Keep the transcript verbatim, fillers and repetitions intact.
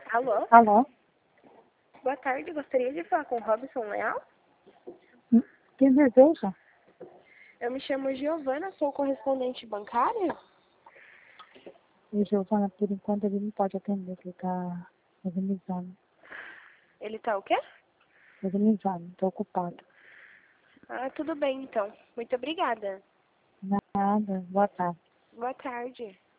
Alô? Alô? Boa tarde, gostaria de falar com o Robson Leal? Hum, Quem deseja? Eu me chamo Giovana, sou correspondente bancária. O Giovana, por enquanto, ele não pode atender, ele está fazendo exame. Ele tá o quê? Fazendo exame, está ocupado. Ah, tudo bem então. Muito obrigada. Nada, boa tarde. Boa tarde.